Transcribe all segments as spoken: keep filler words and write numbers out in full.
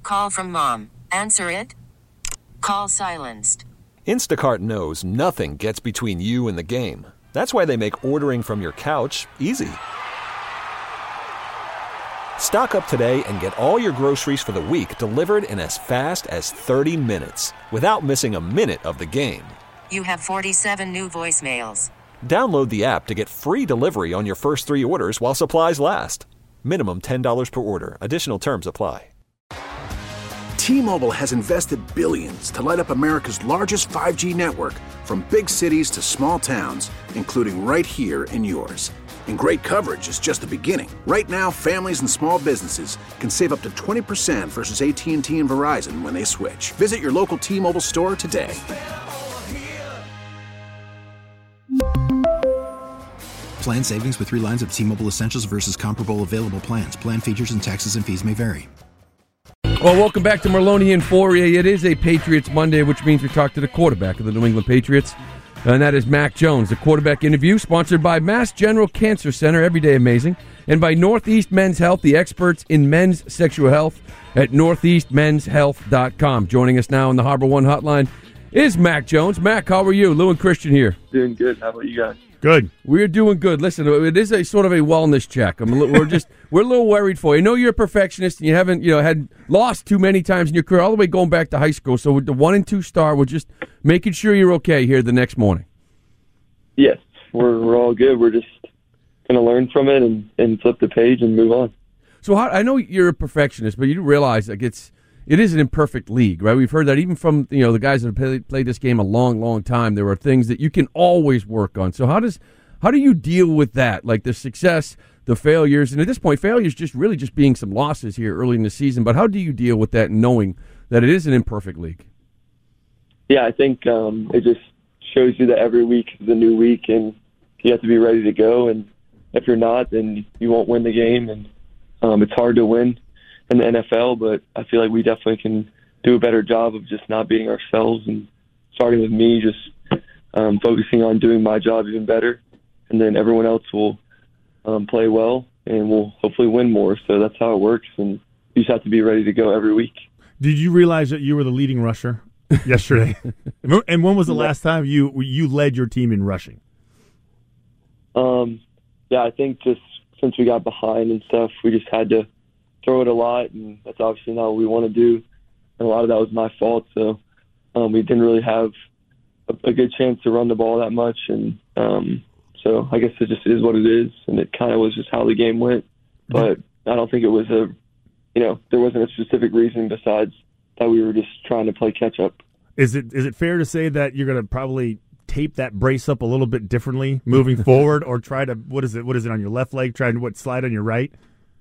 call from mom. Answer it. Call silenced. Instacart knows nothing gets between you and the game. That's why they make ordering from your couch easy. Stock up today and get all your groceries for the week delivered in as fast as thirty minutes without missing a minute of the game. You have forty-seven new voicemails. Download the app to get free delivery on your first three orders while supplies last. Minimum ten dollars per order. Additional terms apply. T-Mobile has invested billions to light up America's largest five G network, from big cities to small towns, including right here in yours. And great coverage is just the beginning. Right now, families and small businesses can save up to twenty percent versus A T and T and Verizon when they switch. Visit your local T-Mobile store today. Plan savings with three lines of T-Mobile Essentials versus comparable available plans. Plan features and taxes and fees may vary. Well, welcome back to Merloni and Fauria. It is a Patriots Monday, which means we talk to the quarterback of the New England Patriots, and that is Mac Jones. The quarterback interview sponsored by Mass General Cancer Center, Everyday Amazing, and by Northeast Men's Health, the experts in men's sexual health at northeast men's health dot com. Joining us now on the Harbor One Hotline is Mac Jones. Mac, how are you? Lou and Christian here. Doing good. How about you guys? Good. We're doing good. Listen, it is a sort of a wellness check. I'm a little, we're just we're a little worried for you. I know you're a perfectionist and you haven't you know had lost too many times in your career, all the way going back to high school. So with the one and two star, we're just making sure you're okay here the next morning. Yes, we're we're all good. We're just gonna learn from it and, and flip the page and move on. So how, I know you're a perfectionist, but you do realize like it's it is an imperfect league, right? We've heard that even from you know the guys that have played, played this game a long, long time. There are things that you can always work on. So how does how do you deal with that? Like the success, the failures, and at this point, failures just really just being some losses here early in the season. But how do you deal with that, knowing that it is an imperfect league? Yeah, I think um, it just shows you that every week is a new week, and you have to be ready to go. And if you're not, then you won't win the game. And um, it's hard to win in the N F L, but I feel like we definitely can do a better job of just not being ourselves, and starting with me, just um, focusing on doing my job even better, and then everyone else will um, play well, and we'll hopefully win more. So that's how it works, and you just have to be ready to go every week. Did you realize that you were the leading rusher yesterday? And when was the last time you you led your team in rushing? Um, yeah, I think just since we got behind and stuff, we just had to throw it a lot, and that's obviously not what we want to do. And a lot of that was my fault, so um, we didn't really have a, a good chance to run the ball that much. And um, so I guess it just is what it is, and it kind of was just how the game went. But I don't think it was a, you know, there wasn't a specific reason besides that we were just trying to play catch-up. Is it is it fair to say that you're going to probably tape that brace up a little bit differently moving forward, or try to, what is it, what is it on your left leg, try to what, slide on your right?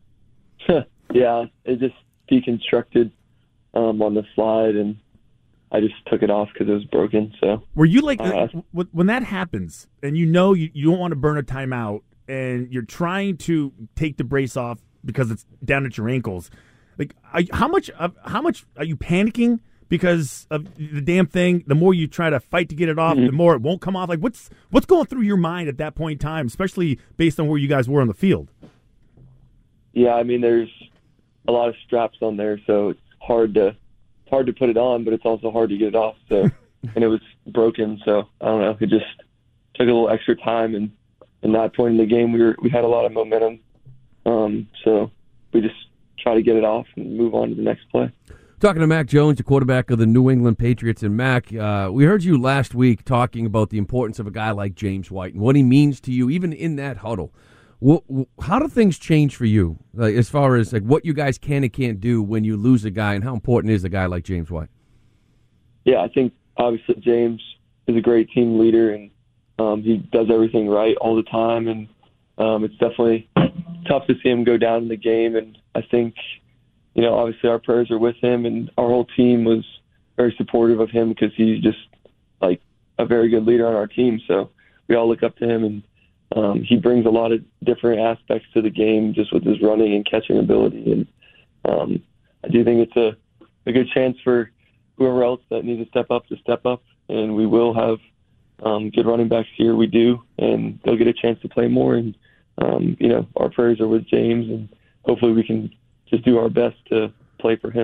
Yeah, it just deconstructed um, on the slide, and I just took it off because it was broken. So were you like, uh, when that happens, and you know you, you don't want to burn a timeout, and you're trying to take the brace off because it's down at your ankles, like are, how much uh, how much are you panicking because of the damn thing? The more you try to fight to get it off, mm-hmm. the more it won't come off. Like what's what's going through your mind at that point in time, especially based on where you guys were on the field? Yeah, I mean, there's a lot of straps on there, so it's hard to it's hard to put it on, but it's also hard to get it off. So, and it was broken, so I don't know. It just took a little extra time, and in that point in the game, we were we had a lot of momentum. Um, so we just try to get it off and move on to the next play. Talking to Mac Jones, the quarterback of the New England Patriots. And Mac, uh, we heard you last week talking about the importance of a guy like James White and what he means to you, even in that huddle. Well, how do things change for you, like, as far as like what you guys can and can't do when you lose a guy, and how important is a guy like James White? Yeah, I think obviously James is a great team leader, and um, he does everything right all the time, and um, it's definitely tough to see him go down in the game. And I think, you know, obviously our prayers are with him, and our whole team was very supportive of him because he's just like a very good leader on our team. So we all look up to him, and Um, he brings a lot of different aspects to the game just with his running and catching ability. And um, I do think it's a, a good chance for whoever else that needs to step up to step up. And we will have um, good running backs here. We do. And they'll get a chance to play more. And, um, you know, our prayers are with James. And hopefully we can just do our best to play for him.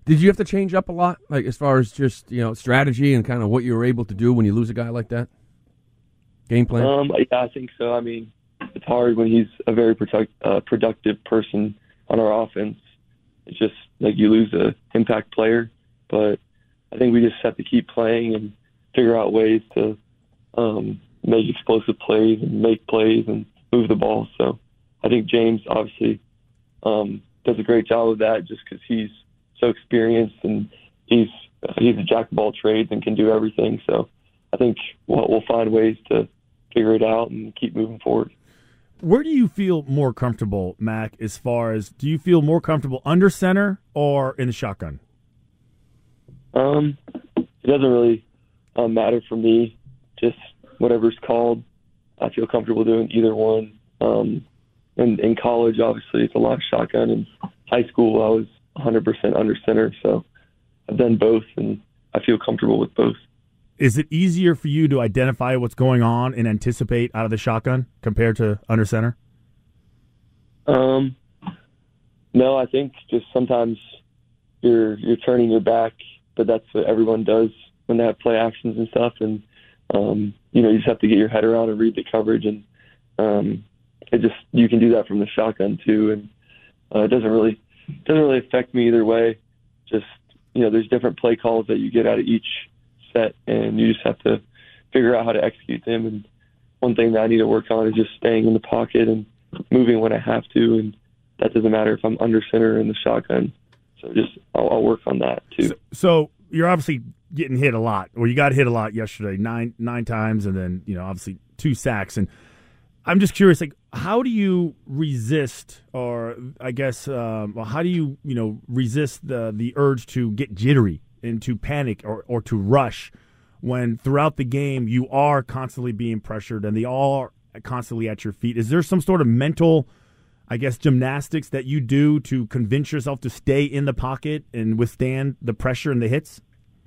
Did you have to change up a lot, like as far as just you know strategy and kind of what you were able to do when you lose a guy like that? Game plan? Um, yeah, I think so. I mean, it's hard when he's a very product, uh, productive person on our offense. It's just like you lose a impact player, but I think we just have to keep playing and figure out ways to um, make explosive plays and make plays and move the ball. So I think James obviously um, does a great job of that just because he's so experienced and he's he's a jack of all trades and can do everything. So I think we'll, we'll find ways to figure it out and keep moving forward. Where do you feel more comfortable, Mac, as far as do you feel more comfortable under center or in the shotgun? Um, it doesn't really um, matter for me. Just whatever's called, I feel comfortable doing either one. Um, and in college, obviously, it's a lot of shotgun. In high school, I was one hundred percent under center, so I've done both, and I feel comfortable with both. Is it easier for you to identify what's going on and anticipate out of the shotgun compared to under center? Um, no, I think just sometimes you're you're turning your back, but that's what everyone does when they have play actions and stuff. And um, you know, you just have to get your head around and read the coverage, and um, it just you can do that from the shotgun too. And uh, it doesn't really doesn't really affect me either way. Just you know, there's different play calls that you get out of each set, and you just have to figure out how to execute them. And one thing that I need to work on is just staying in the pocket and moving when I have to, and that doesn't matter if I'm under center or in the shotgun. So just I'll, I'll work on that too. So, so you're obviously getting hit a lot, or you got hit a lot yesterday, nine nine times, and then you know obviously two sacks. And I'm just curious, like how do you resist, or I guess, um, well, how do you you know resist the the urge to get jittery and to panic or or to rush when throughout the game you are constantly being pressured and they are constantly at your feet? Is there some sort of mental, I guess, gymnastics that you do to convince yourself to stay in the pocket and withstand the pressure and the hits?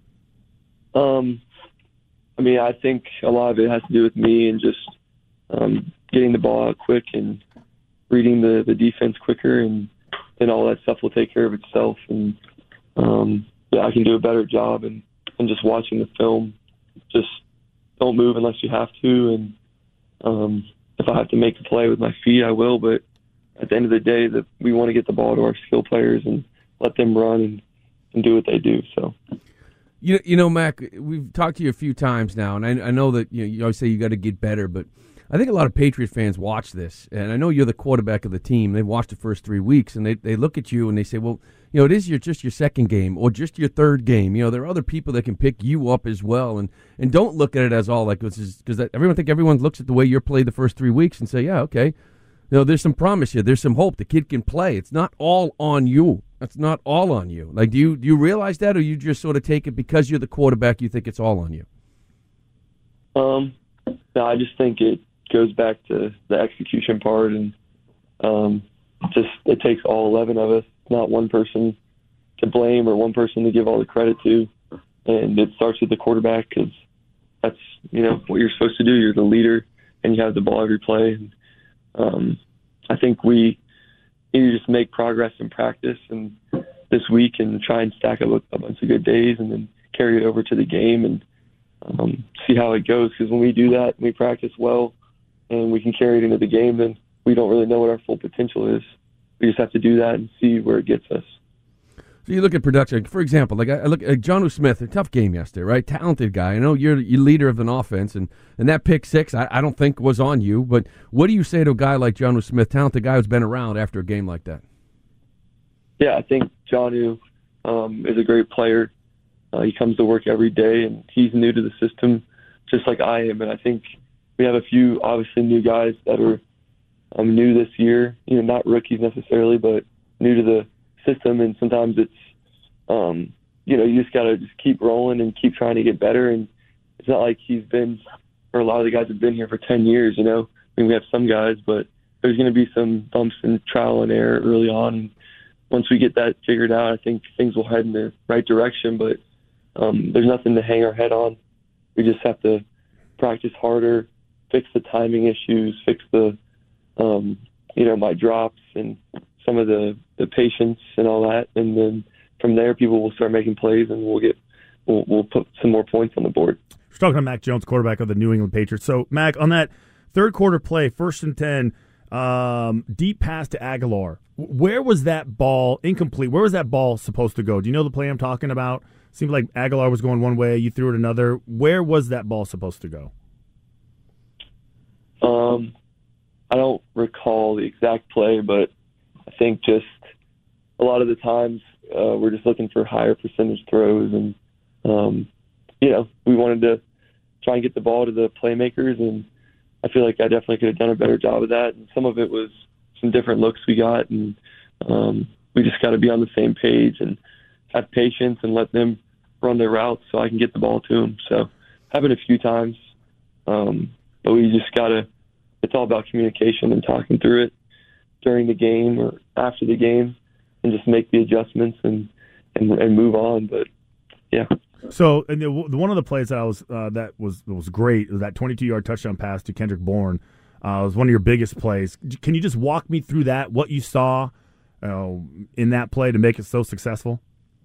Um, I mean, I think a lot of it has to do with me and just um, getting the ball out quick and reading the, the defense quicker, and then all that stuff will take care of itself. And um, yeah, I can do a better job and, and just watching the film. Just don't move unless you have to, and um, if I have to make the play with my feet, I will. But at the end of the day, that we want to get the ball to our skill players and let them run and, and do what they do. So, you you know, Mac, we've talked to you a few times now, and I, I know that you know, you always say you got to get better, but I think a lot of Patriot fans watch this, and I know you're the quarterback of the team. They've watched the first three weeks, and they, they look at you and they say, well, you know, it is your just your second game or just your third game. You know, there are other people that can pick you up as well, and, and don't look at it as all like this is because everyone think everyone looks at the way you're played the first three weeks and say, yeah, okay, you know, there's some promise here, there's some hope. The kid can play. It's not all on you. It's not all on you. Like, do you do you realize that, or you just sort of take it because you're the quarterback? You think it's all on you? Um, no, I just think it goes back to the execution part, and um, just it takes all eleven of us, not one person to blame or one person to give all the credit to, and it starts with the quarterback because that's you know what you're supposed to do. You're the leader, and you have the ball every play. And, um, I think we need to just make progress in practice and this week and try and stack up a, a bunch of good days and then carry it over to the game and um, see how it goes. Because when we do that, we practice well, and we can carry it into the game, then we don't really know what our full potential is. We just have to do that and see where it gets us. So you look at production, for example, like I look at Jonnu Smith, a tough game yesterday, right? Talented guy. I know you're you're leader of an offense, and, and that pick six, I, I don't think was on you, but what do you say to a guy like Jonnu Smith, talented guy who's been around after a game like that? Yeah, I think Jonnu um, is a great player. Uh, he comes to work every day, and he's new to the system just like I am, and I think we have a few obviously new guys that are um, new this year, you know, not rookies necessarily, but new to the system. And sometimes it's, um, you know, you just got to just keep rolling and keep trying to get better. And it's not like he's been, or a lot of the guys have been here for ten years, you know. I mean, we have some guys, but there's going to be some bumps and trial and error early on. And once we get that figured out, I think things will head in the right direction. But um, there's nothing to hang our head on. We just have to practice harder, fix the timing issues, fix the, um, you know, my drops and some of the, the patience and all that, and then from there, people will start making plays, and we'll get we'll, we'll put some more points on the board. We're talking to Mac Jones, quarterback of the New England Patriots. So, Mac, on that third quarter play, first and ten, um, deep pass to Aguilar. Where was that ball incomplete? Where was that ball supposed to go? Do you know the play I'm talking about? Seemed like Aguilar was going one way, you threw it another. Where was that ball supposed to go? Um, I don't recall the exact play, but I think just a lot of the times uh, we're just looking for higher percentage throws, and um, you know, we wanted to try and get the ball to the playmakers, and I feel like I definitely could have done a better job of that. And some of it was some different looks we got, and um, we just got to be on the same page and have patience and let them run their routes so I can get the ball to them. So happened a few times, um, but we just got to, it's all about communication and talking through it during the game or after the game and just make the adjustments and, and, and move on. But, yeah. So, and the, the, one of the plays that I was uh, that was was great was that twenty-two-yard touchdown pass to Kendrick Bourne. Uh, it was one of your biggest plays. Can you just walk me through that? What you saw uh, in that play to make it so successful?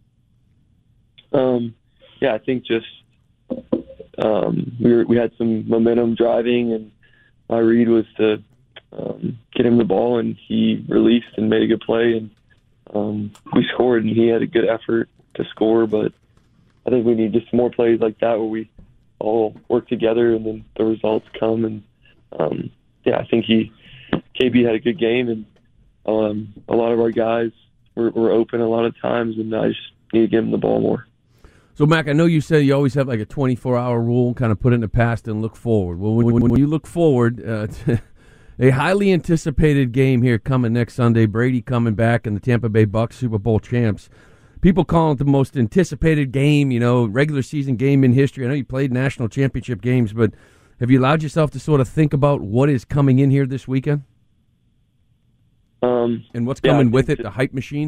Um, yeah, I think just um, we were, we had some momentum driving, and my read was to um, get him the ball, and he released and made a good play, and um, we scored, and he had a good effort to score, but I think we need just more plays like that where we all work together and then the results come. And, um, yeah, I think he, K B had a good game, and um, a lot of our guys were, were open a lot of times, and I just need to give him the ball more. So, Mac, I know you said you always have like a twenty-four hour rule, kind of put it in the past and look forward. Well, when, when, when you look forward, uh, to a highly anticipated game here coming next Sunday, Brady coming back and the Tampa Bay Bucs, Super Bowl champs. People call it the most anticipated game, you know, regular season game in history. I know you played national championship games, but have you allowed yourself to sort of think about what is coming in here this weekend? Um, and what's yeah, coming with it, just, the hype machine?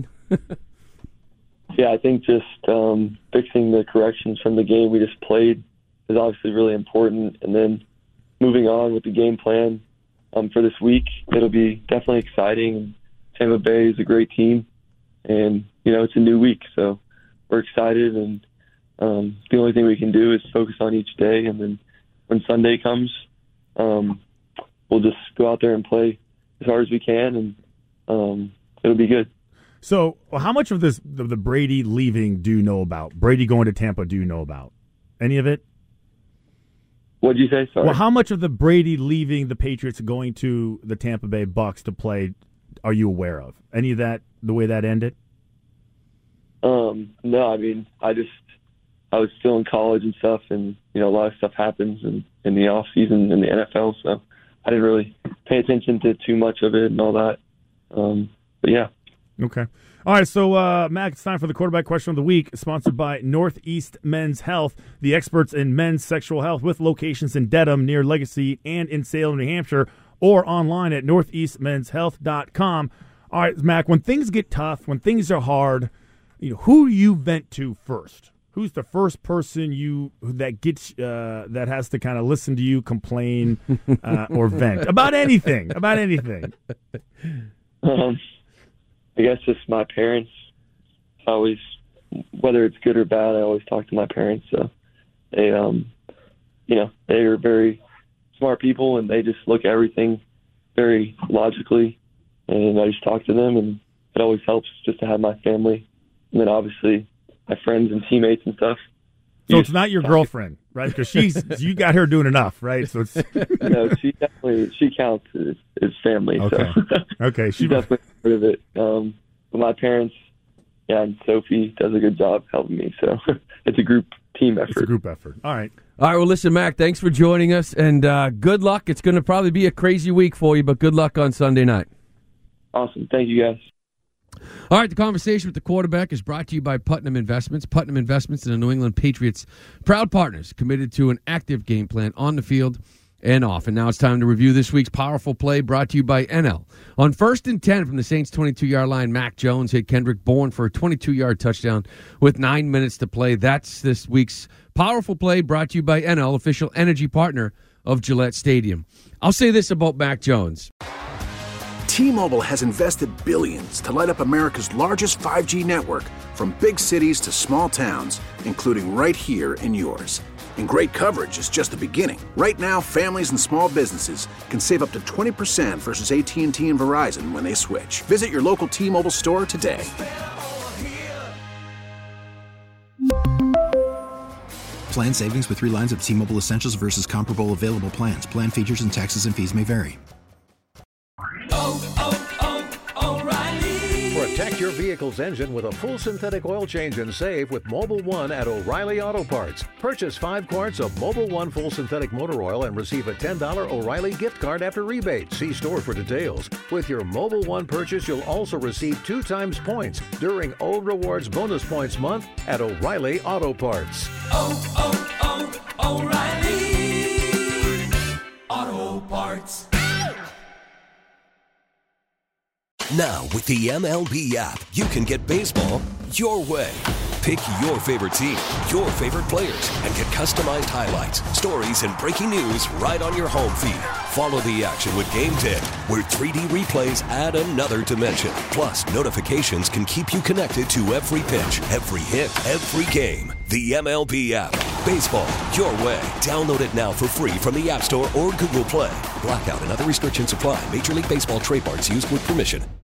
yeah, I think just um, fixing the corrections from the game we just played is obviously really important. And then moving on with the game plan um, for this week, it'll be definitely exciting. Tampa Bay is a great team. And, you know, it's a new week, so we're excited, and um, the only thing we can do is focus on each day, and then when Sunday comes, um, we'll just go out there and play as hard as we can, and um, it'll be good. So how much of this, the, the Brady leaving, do you know about? Brady going to Tampa, do you know about? Any of it? What did you say? Sorry. Well, how much of the Brady leaving the Patriots going to the Tampa Bay Bucs to play are you aware of? Any of that, the way that ended? Um, no, I mean, I just, I was still in college and stuff, and, you know, a lot of stuff happens in, in the off season in the N F L, so I didn't really pay attention to too much of it and all that. Um, but yeah. Okay. All right, so, uh, Mac, it's time for the quarterback question of the week, sponsored by Northeast Men's Health, the experts in men's sexual health, with locations in Dedham, near Legacy, and in Salem, New Hampshire, or online at northeast men's health dot com. All right, Mac, when things get tough, when things are hard, you know, who do you vent to first? Who's the first person you that gets uh, that has to kind of listen to you complain uh, or vent about anything? About anything? Um, I guess just my parents. I always, whether it's good or bad, I always talk to my parents. So they, um, you know, they are very smart people, and they just look at everything very logically. And I just talk to them, and it always helps just to have my family, and then obviously my friends and teammates and stuff. So you it's not your girlfriend, right? Because she's you got her doing enough, right? So it's no, she definitely she counts as, as family. Okay, so. okay, she's definitely part of it. Um, but my parents, yeah, and Sophie does a good job helping me. So it's a group team effort. It's a group effort. All right. All right, well, listen, Mac, thanks for joining us, and uh, good luck. It's going to probably be a crazy week for you, but good luck on Sunday night. Awesome. Thank you, guys. All right, the conversation with the quarterback is brought to you by Putnam Investments. Putnam Investments and the New England Patriots, proud partners, committed to an active game plan on the field and off. And now it's time to review this week's powerful play brought to you by N L. On first and ten from the Saints' twenty-two-yard line, Mac Jones hit Kendrick Bourne for a twenty-two-yard touchdown with nine minutes to play. That's this week's powerful play brought to you by N L, official energy partner of Gillette Stadium. I'll say this about Mac Jones. T-Mobile has invested billions to light up America's largest five G network, from big cities to small towns, including right here in yours. And great coverage is just the beginning. Right now, families and small businesses can save up to twenty percent versus A T and T and Verizon when they switch. Visit your local T-Mobile store today. Plan savings with three lines of T-Mobile Essentials versus comparable available plans. Plan features and taxes and fees may vary. Oh, oh, oh, O'Reilly. Protect your vehicle's engine with a full synthetic oil change and save with Mobil one at O'Reilly Auto Parts. Purchase five quarts of Mobil one full synthetic motor oil and receive a ten dollars O'Reilly gift card after rebate. See store for details. With your Mobil one purchase, you'll also receive two times points during O Rewards Bonus Points Month at O'Reilly Auto Parts. Oh, oh, oh, O'Reilly Auto Parts. Now, with the M L B app, you can get baseball your way. Pick your favorite team, your favorite players, and get customized highlights, stories, and breaking news right on your home feed. Follow the action with Game Tip, where three D replays add another dimension. Plus, notifications can keep you connected to every pitch, every hit, every game. The M L B app. Baseball your way. Download it now for free from the App Store or Google Play. Blackout and other restrictions apply. Major League Baseball trademarks used with permission.